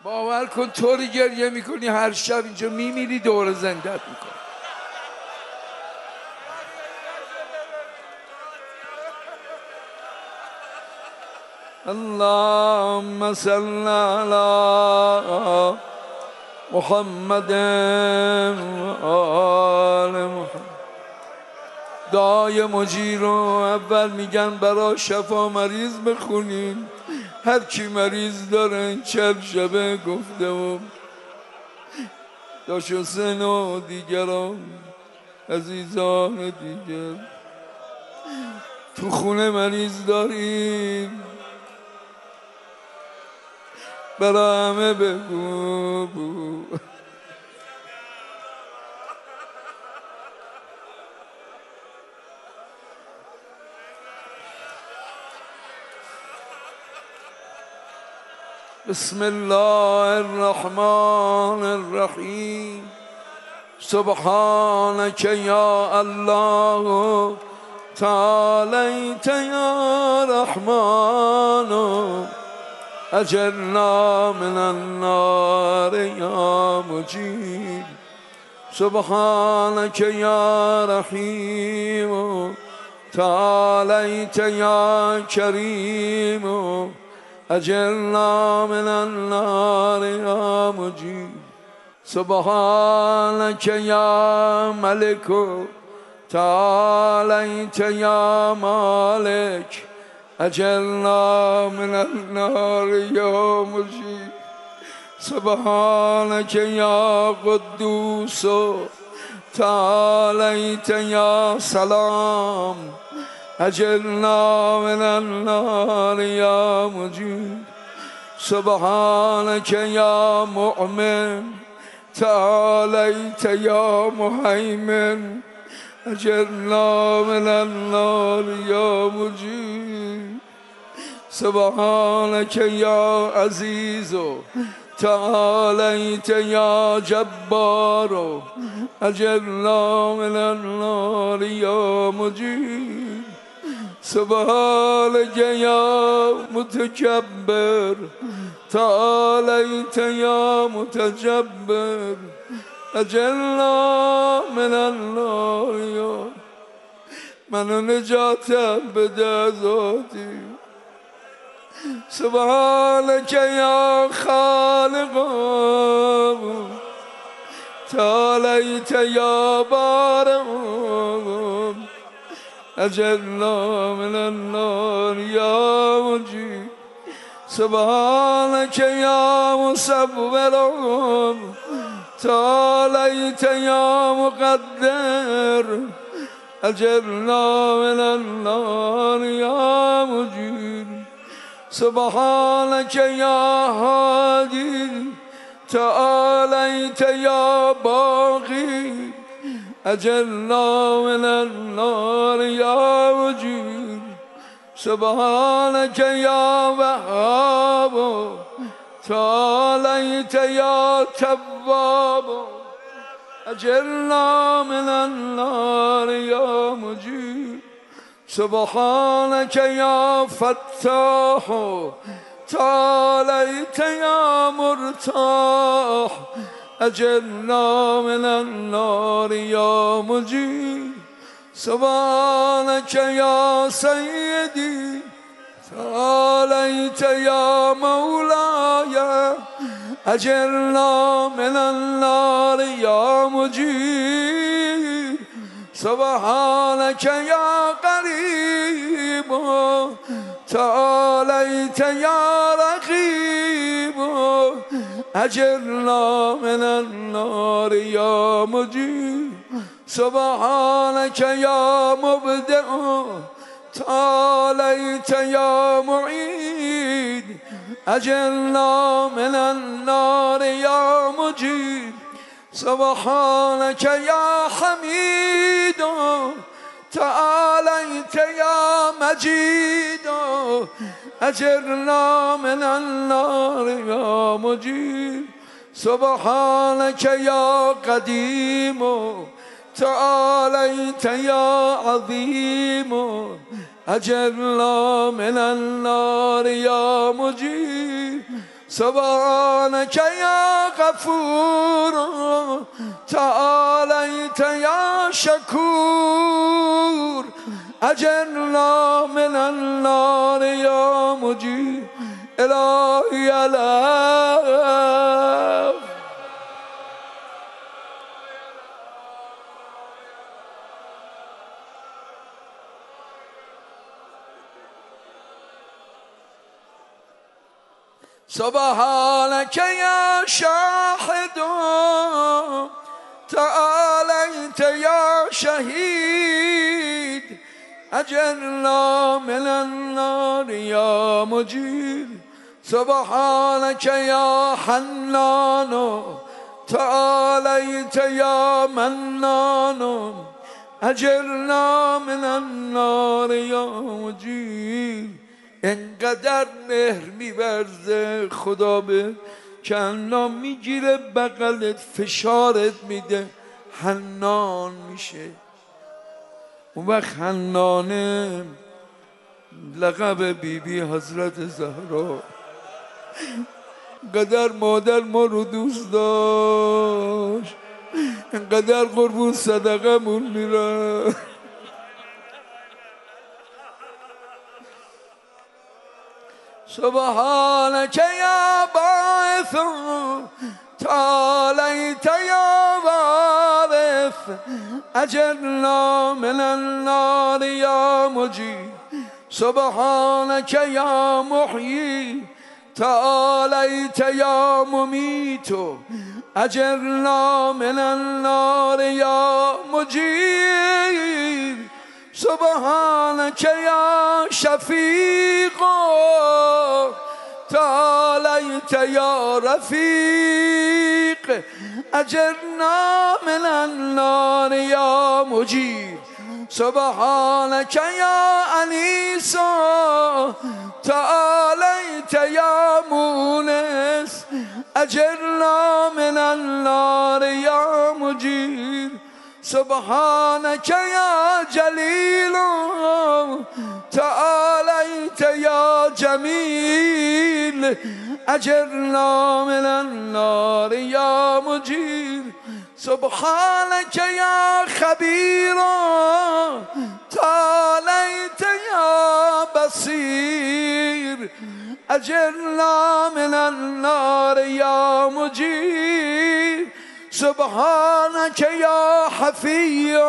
باور کن طوری گریه میکنی هر شب اینجا میمیری دور زندت میکنی. اللهم صل علی محمد و آل محمد. دعای مجیر رو اول میگن برای شفا مریض بخونین. هر کی مریض داره چند شبه گفته و داش حسین و دیگران عزیزان دیگر تو خونه مریض داریم برای همه بگو. بسم الله الرحمن الرحیم. سبحانك یا الله تعالیت یا رحمان اجرنا من النار یا مجید. سبحانك یا رحیم تعالیت یا کریم اجرنا من النار یا مجید. سبحانك یا ملک تعالیت یا مالک اجرنا من النار یا مجید. سبحانك یا قدوس تعالیت یا سلام اجرنا من النار یا مجید. سبحانك یا مؤمن تعالیت یا مهیمن اجرنا من النار یا مجید. سبحانك یا عزیز تعالیت یا جبار اجرنا من النار یا مجید. سبحانك یا متکبر تعالیت یا متجبر اجرنا من النار یا. منو نجاتم بده ذاتی. سبحانك یا خالق تعالیت یا بارئ اجرنا من النار یا مجید. سبحانك یا مصور تعالیت یا مقدر اجرنا من النار یا مجید. سبحانك یا هادی تعالیت یا باقی اجرنا من النار یا مجید. سبحانك یا وهاب تعالیت یا تواب اجرنا من النار یا مجید. سبحانك یا فتاح تعالیت یا مرتاح اجرنا من النار یا مجید. سبحانك یا سیدی تعالیت یا مولاي اجرنا من النار یا مجید. سبحانك یا قریب تعالیت یا رقیب اجرنا من النار یا مجید. سبحانك یا مبدع تعالیت یا معید اجرنا من النار یا مجید. سبحانك یا حمید تعالیت یا مجید اجرنا من النار یا مجید. سبحانك یا قدیم تعالیت یا عظیم اجرنا من النار یا مجید. سبحانك يا غفور تعاليت يا شكور أجرنا من النار يا مجيب إلهي الله. سبحانك يا شاهد تعاليت يا شهيد أجرنا من النار يا مجيب سبحانك يا حنان تعاليت يا منان أجرنا من النار يا مجيب. انقدر مهر می‌ورزه خدا به کنا میگیره بغلت فشارت میده حنان میشه. اون وقت حنانه لقب بیبی حضرت زهرا. انقدر مادر ما رو دوست داشت انقدر قربون صدقه مون میره. سبحانك يا باعث تعاليت يا وارث أجرنا من النار يا مجيب سبحانك يا محيي تعاليت يا مميت أجرنا من النار يا مجيب سبحانك يا شفيق تعاليت يا رفيق أجرنا من النار يا مجيب سبحانك يا أنيس تعاليت يا مونس أجرنا من النار يا مجيب سبحانك يا جليل تعاليت يا جميل أجرنا من النار يا مجيب سبحانك يا خبير تعاليت يا بصير أجرنا من النار يا مجيب سبحانك يا حفي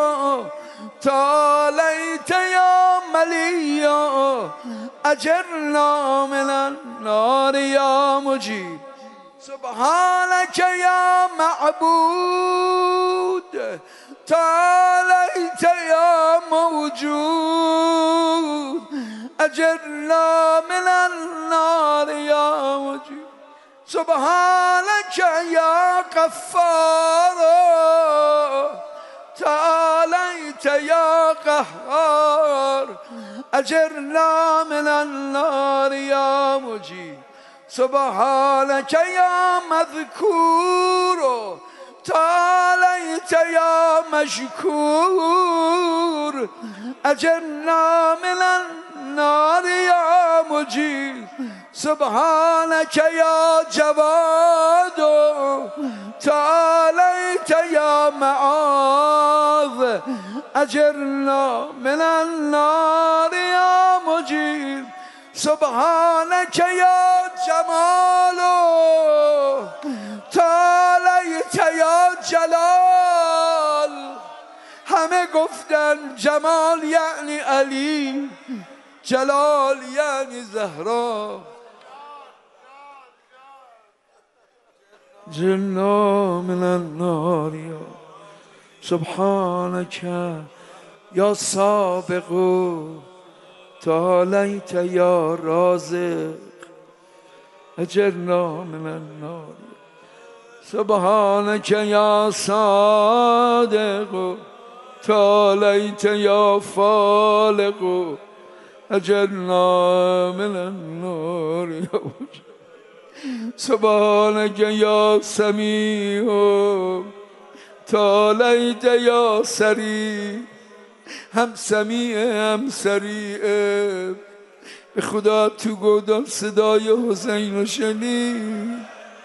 تعاليت يا ملي أجرنا من النار يا مجيب سبحانك يا معبود تعاليت يا موجود أجرنا من النار يا مجيب سبحانك يا غفار تعاليت يا قهار أجرنا من النار يا مجيب سبحانك يا مذكور تعاليت يا مشكور أجرنا من النار يا مجيب سبحانك يا جواد تعاليت يا معاذ أجرنا من النار يا مجيب سبحانك يا جمال تعاليت يا جلال. همه گفتن جمال یعنی علی جلال یعنی زهرا. جلنا من النار يا سبحانك يا سابق تعاليت يا رازق أجرنا من النار سبحانك يا صادق تعاليت يا فالق أجرنا من النار يا سبحانك يا سميع تعاليت يا سريع هم سميع هم سريع به خدا تو گودال صدای حسین رو شنید،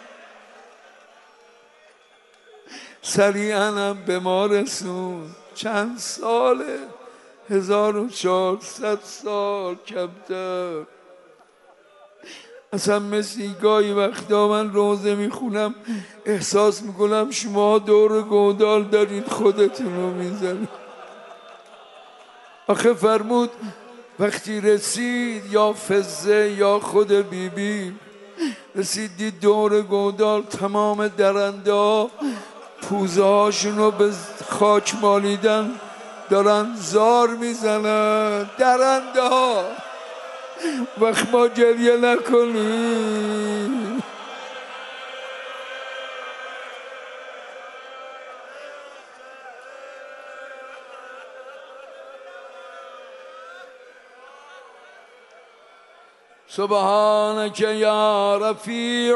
سریعا هم به ما رسون. چند ساله؟ 1400 سال کمتر. اصلا مثل گاهی وقتا من روزه میخونم احساس میکنم شما دور گودال دارید خودتون رو میزنید. آخه فرمود وقتی رسید یا فزه یا خود بیبی رسیدید دور گودال، تمام درنده ها پوزه هاشون رو به خاک مالیدن، دارن زار میزنن درنده ها. وقت ما گریه نکنیم. سبحانك يا رفيع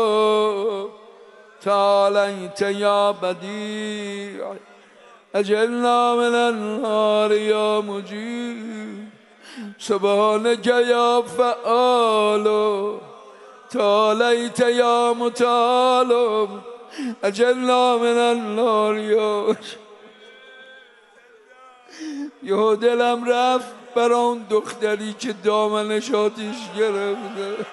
تعاليت يا بديع أجلنا من النار يا مجيب سبحانك يا فعال تعاليت يا متعال أجلنا من النار يا. یه دلم رفت برای اون دختری که دامنش آتیش گرفته.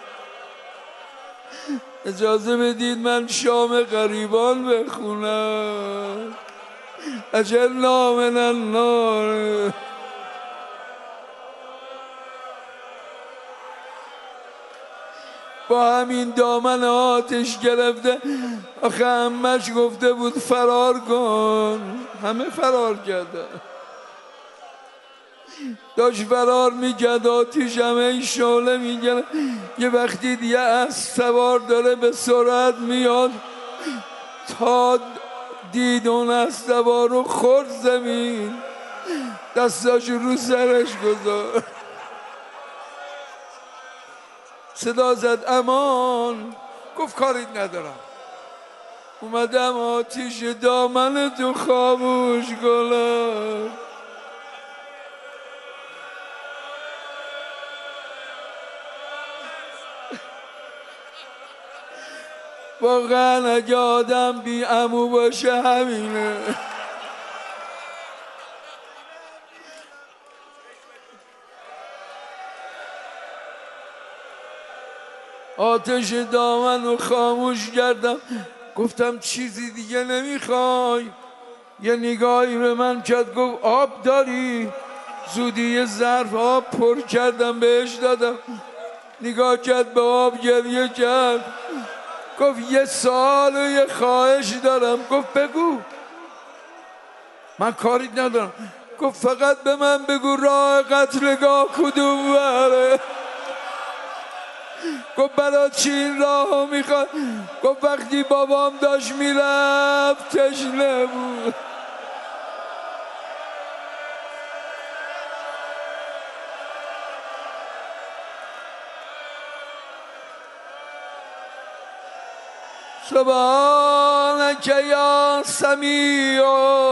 اجازه بدید من شام غریبان بخونم. اجلنا من النار. با همین دامن آتش گرفته. آخه عمش گفته بود فرار کن، همه فرار کرده. داشت فرار میکرد، آتیش همه شعله میگرد. یه وقتی دیگه اسب سوار داره به سرعت میاد، تا دید اون اسب سوار رو خورد زمین، دستاش رو سرش گذاشت، صدا زد امان. گفت کاریت ندارم، اومدم آتیش دامن تو خاموش کنم. واقعا اگه آدم بی عمو باشه همینه. آتش دامن رو خاموش کردم. گفتم چیزی دیگه نمیخوای؟ یه نگاهی به من کرد، گفت آب داری؟ زودی یه ظرف آب پر کردم بهش دادم. نگاه کرد به آب، گریه کرد. گفت یه سوال و یه خواهش دارم. گفت بگو. من کاری ندارم. گفت فقط به من بگو راه قتلگاه کدوم بره. گفت برای چی این راه میخواد؟ گفت وقتی بابام داشت میرفت تشنه بود. سبحانك يا سميع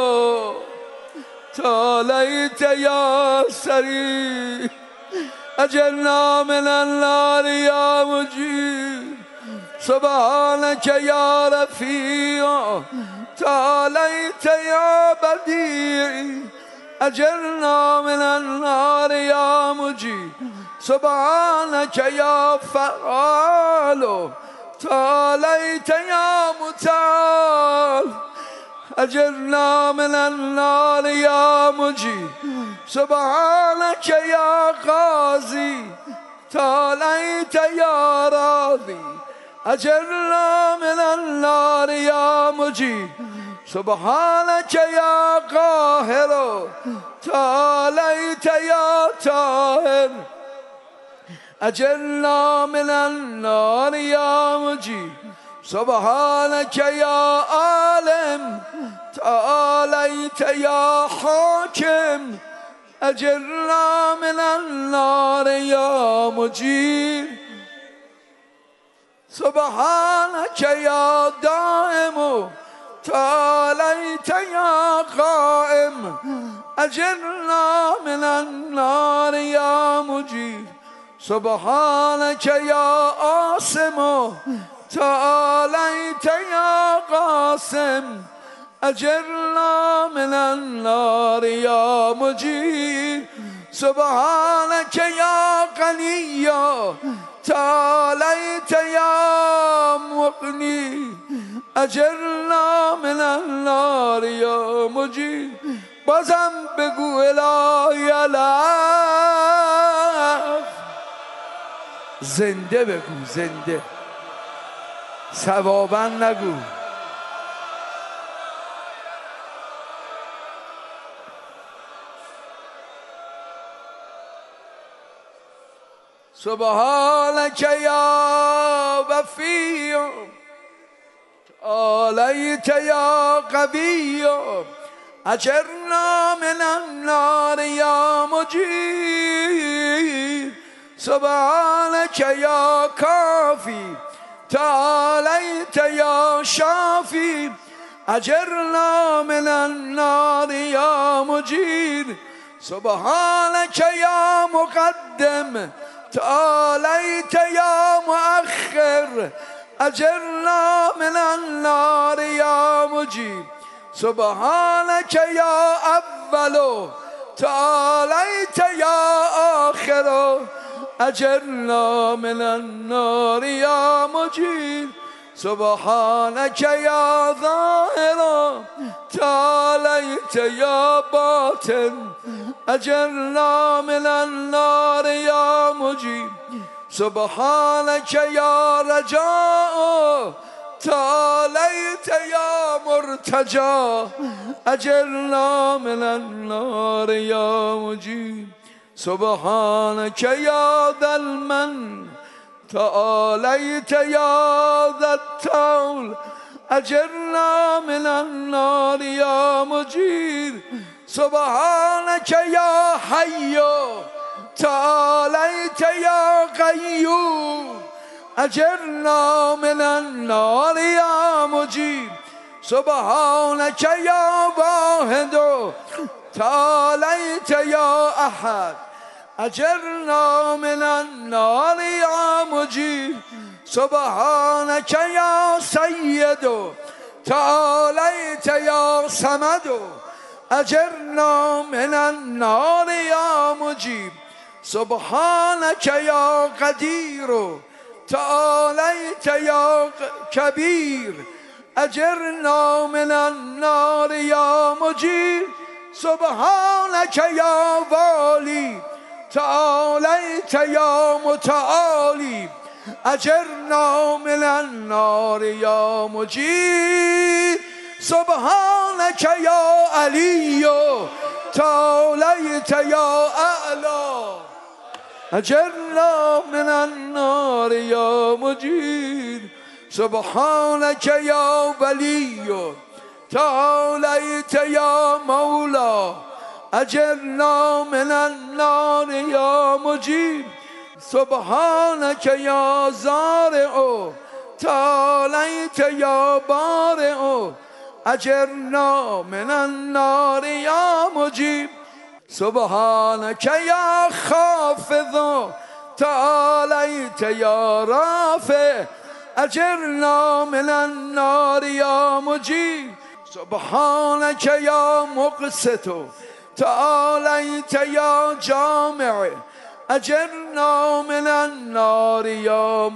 تعاليت يا سريع أجرنا من النار يا مجيب سبحانك يا رفيع تعاليت يا بديع أجرنا من النار يا مجيب سبحانك يا فعال تعاليت يا متعال أجرنا من النار يا مجيب سبحانك يا قاضي تعاليت يا راضي أجرنا من النار يا مجيب سبحانك يا قاهر تعاليت يا طاهر أجرنا من النار يا مجيب سبحانك يا عالم تعاليت يا حاكم أجرنا من النار يا مجيب سبحانك يا دائم تعاليت يا قائم أجرنا من النار يا مجيب سبحانك يا عاصم تعاليت يا قاسم أجرنا من النار يا مجير سبحانك يا غني تعاليت يا مغني أجرنا من النار يا مجير بازم بگو الهی لف زنده بگو زنده ثوابا نگو سبحانك يا وفي تعاليت يا قوي أجرنا من النار يا مجير سبحانك يا كافي تعاليت يا شافي أجرنا من النار يا مجير سبحانك يا مقدم تعاليت يا مؤخر أجرنا من النار يا مجيب سبحانك يا أول تعاليت يا آخر أجرنا من النار يا مجيب سبحانك يا ظاهر تعاليت يا باطن أجرنا من النار يا مجيب سبحانك يا رجاء تعاليت يا مرتجى أجرنا من النار يا مجيب سبحانك يا ذا المن تعاليت يا ذا الطول أجرنا من النار يا مجير سبحانك يا حي تعاليت يا قيوم أجرنا من النار يا مجير سبحانك يا واحد تعاليت يا أحد أجرنا من النار يا مجير سبحانك يا سيد تعاليت يا صمد أجرنا من النار يا مجيب سبحانك يا قدير تعاليت يا كبير أجرنا من النار يا مجيب سبحانك يا والي تعاليت يا متعالي أجرنا من النار يا مجيب سبحانك يا علي تعاليت يا أعلى أجرنا من النار يا مجيب سبحانك يا ولي تعاليت يا مولا أجرنا من النار يا مجيب سبحانك يا زارع تعاليت يا بارع أجرنا من النار يا مجيب سبحانك يا خافض تعاليت يا رافع أجرنا من النار يا مجيب سبحانك يا مقسط تعاليت يا جامع أجرنا من النار يا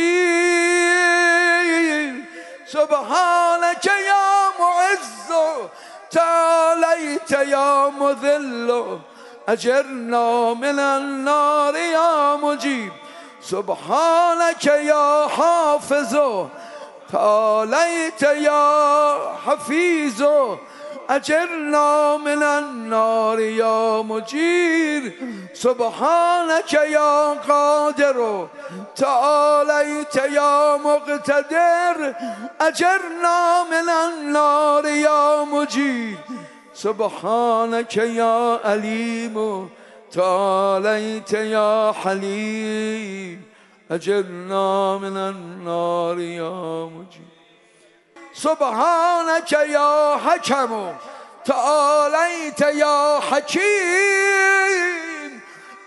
مجيب سبحانك يا معز تعاليت يا مذل أجرنا من النار يا مجيب سبحانك يا حافظ تعاليت يا حفيظ أجرنا من النار يا مجير سبحانك يا قادر تعاليت يا مقتدر أجرنا من النار يا مجير سبحانك يا أليم تعاليت يا حليم أجرنا من النار يا مجير سبحانك يا حكم تعاليت يا حكيم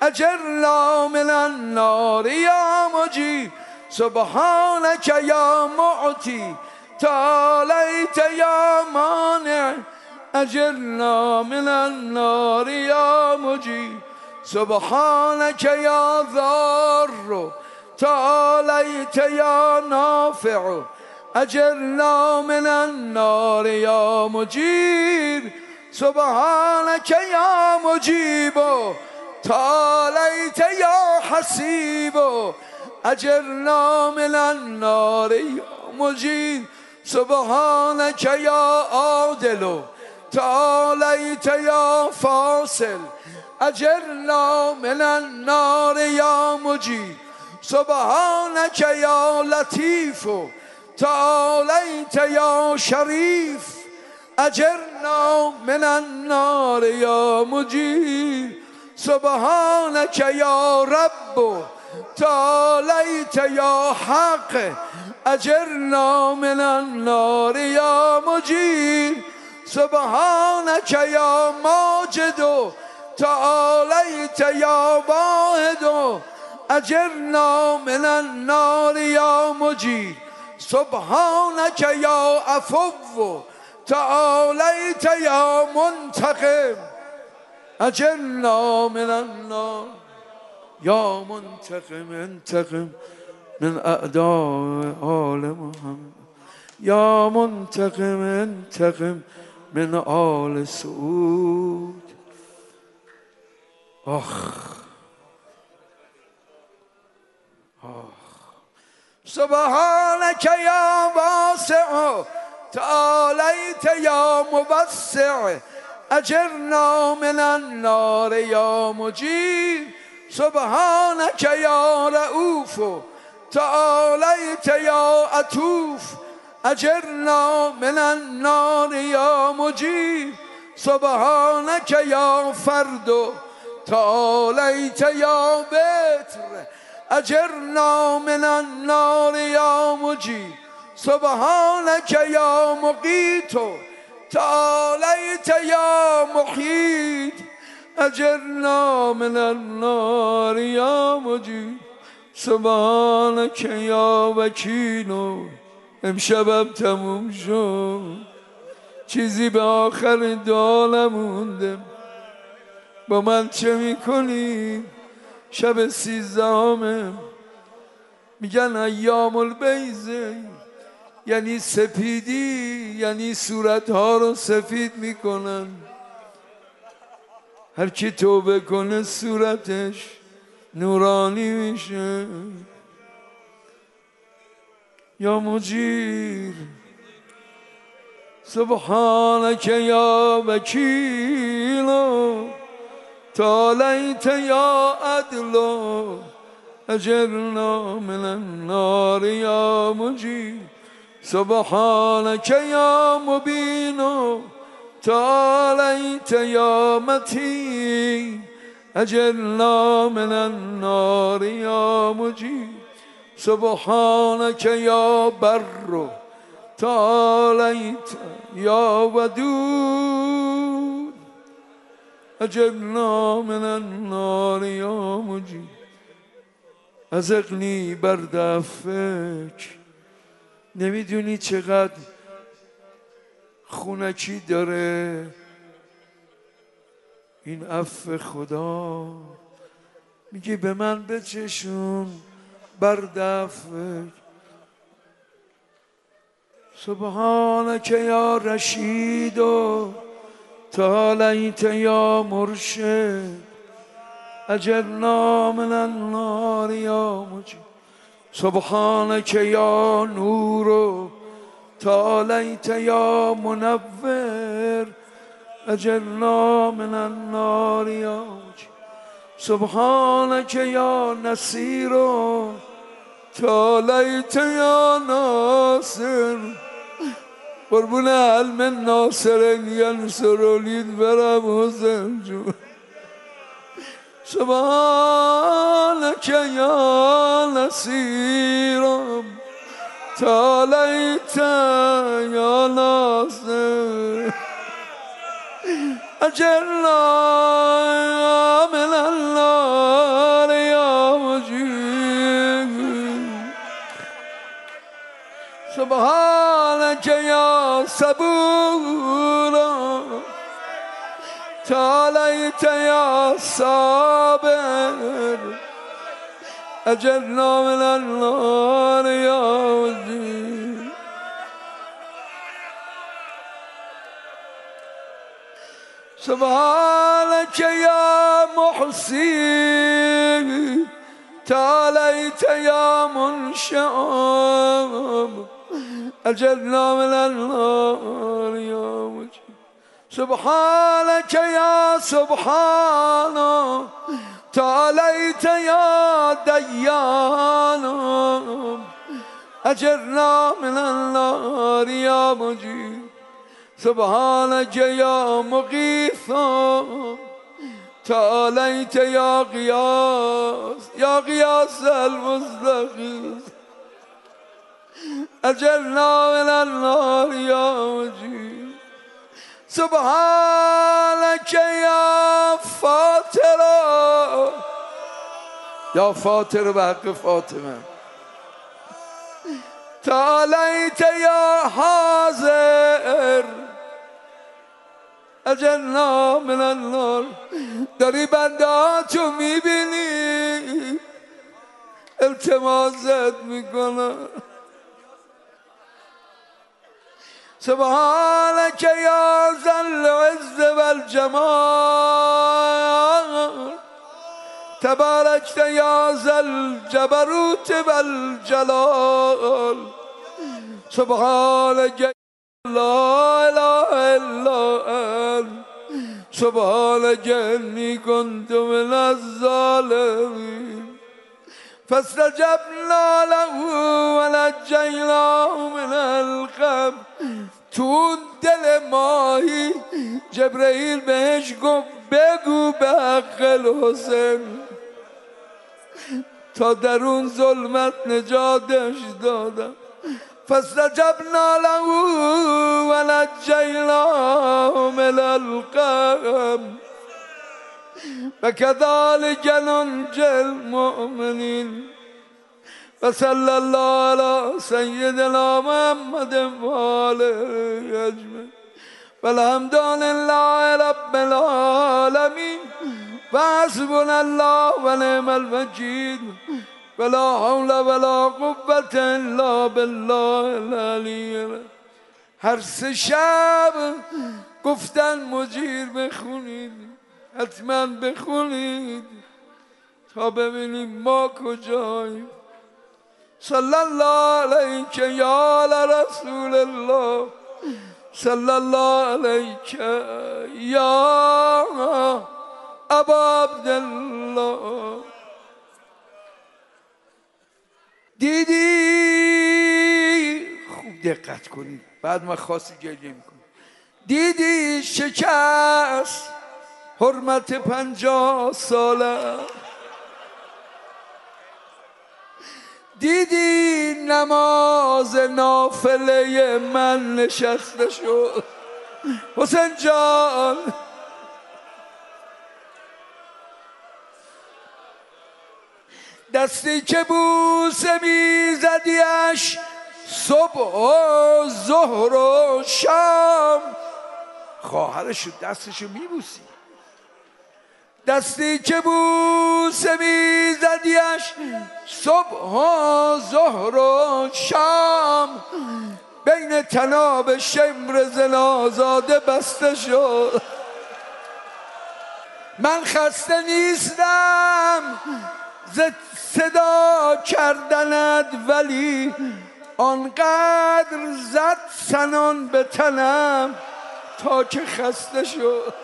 أجرنا من النار يا مجيب سبحانك يا معطي تعاليت يا مانع أجرنا من النار يا مجيب سبحانك يا ضار تعاليت يا نافع أجرنا من النار يا مجير سبحانك يا مجيب تعاليت يا حسيب أجرنا من النار يا مجير سبحانك يا عادل تعاليت يا فاصل أجرنا من النار يا مجير سبحانك يا لطيف تعاليت يا شريف أجرنا من النار يا مجير سبحانك يا رب تعاليت يا حق أجرنا من النار يا مجير سبحانك يا ماجد تعاليت يا واحد أجرنا من النار يا مجير سبحانك يا عفو تعاليت يا منتقم أجرنا من النار يا منتقم انتقم من أعداء آل محمد يا منتقم انتقم من آل سعود سبحانك يا واسع تعاليت يا موسع أجرنا من النار يا مجير سبحانك يا رؤوف تعاليت يا عطوف أجرنا من النار يا مجير سبحانك يا فرد تعاليت يا بتر أجرنا من النار يا مجير سبحانك يا مقيت تعاليت يا محيط أجرنا من النار يا مجير سبحانك يا وکیل امشبم تموم شد چیزی به آخر دعا نمونده با من چه میکنی شب 13 میگن ایام البیضه یعنی سپیدی یعنی صورتها رو سفید میکنن هر کی توبه کنه صورتش نورانی میشه یا مجیر سبحانك یا وکیل تعاليت يا عدل أجرنا من النار يا مجيب سبحانك يا مبين تعاليت يا متين أجرنا من النار يا مجيب سبحانك يا بر تعاليت يا ودود أجرنا من النار يا مجيب ازقنی برد عفوک نمیدونی چقدر خونکی داره این عفو خدا میگه به من بچشون برد عفوک سبحانك یا رشید تعاليت يا مرشد أجرنا من النار يا مجيب سبحانك يا نور تعاليت يا منور أجرنا من النار يا مجيب سبحانك يا نصير تعاليت يا ناصر قربون علم ناصر ینصرونی برم حسین جون سبحانك يا نصير تعاليت يا ناصر أجرنا من الله عليك يا صبورا تعاليت يا صابر أجرنا من النار يا وزير سبحانك يا محسن تعاليت يا منشأ أجرنا من النار يا وجه سبحانك يا سبحان تعاليت يا ديان أجرنا من النار يا مجيب سبحانك يا مغيث تعاليت يا غياث المستغيث أجرنا من النار يا مجيب سبحانك يا فاطر يا فاطر بحق فاطمة تعاليت يا حاضر اجرنا من النار داری بندهاتو میبینی التماست میکنم سبحانك يا ذا العز والجمال تباركت يا ذا الجبروت والجلال سبحانك لا اله الا انت سبحانك اني كنت من الظالمين فاستجبنا له ونجيناه من الغم تو دل ماهی جبرئیل بهش گفت بگو به حق الحسین تا در اون ظلمت نجاتش دادم فاستجبنا له ونجيناه من الغم وكذلك ننجي المؤمنين وصلى الله على سيدنا محمد وآله أجمعين والحمد لله رب العالمين وحسبنا الله ونعم الوكيل ولا حول ولا قوة إلا بالله العلي هر سه شب گفتن مجیر بخونید حتما بخونید تا ببینیم ما کجاییم صلی الله علیک یا رسول الله صلی الله علیک یا ابا عبدالله دیدی خوب دقت کنید بعد ما خاصی گریه میکنیم دیدی شکست حرمت 50 ساله دیدی نماز نافله من نشسته شد حسین جان دستی که بوسه میزدیش صبح و ظهر و شام خواهرشو دستشو میبوسی دستی که بوسه میزدیش صبح و ظهر و شام بین تناب شمر زنازاده بسته شد من خسته نیستم ز صدا کردنت ولی آنقدر زد سنان به تنم تا که خسته شد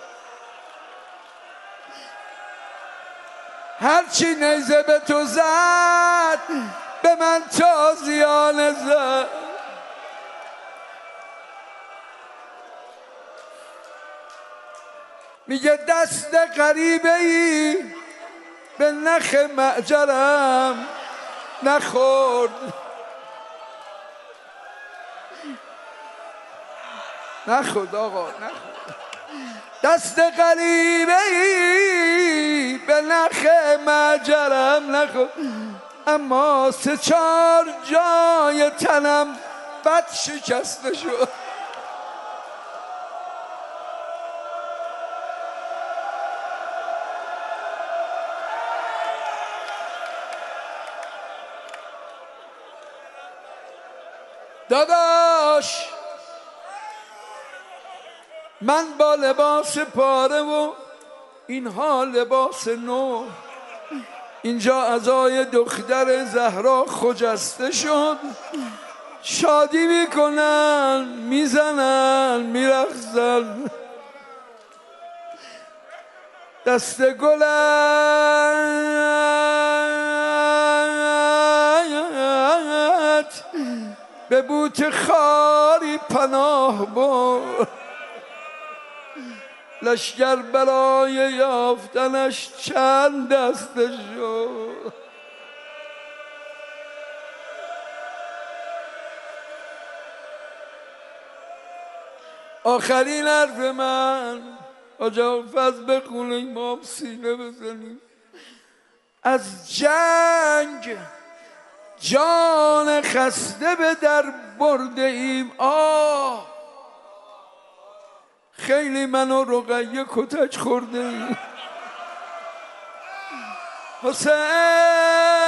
هرچی نیزه به تو زد به من تازیانه زد میگه دست غریبه ای به نخ معجرم نخورد نخورد آقا نخورد دست غریبه ای به نخ معجرم نخورد اما 3-4 جای تنم ابد شکسته شد. داداش من با لباس پاره و اینها لباس نو، اینجا عزای دختر زهرا خجسته شد، شادی میکنن میزنن میرقصن، دست گلت به بوت خاری پناه برد، لشگر برای یافتنش چند دسته شد. آخرین حرف من آجا فضل بخونه امام سینه بزنیم. از جنگ جان خسته به در برده ایم، خیلی من و رقیه کتک خورده ایم. حسین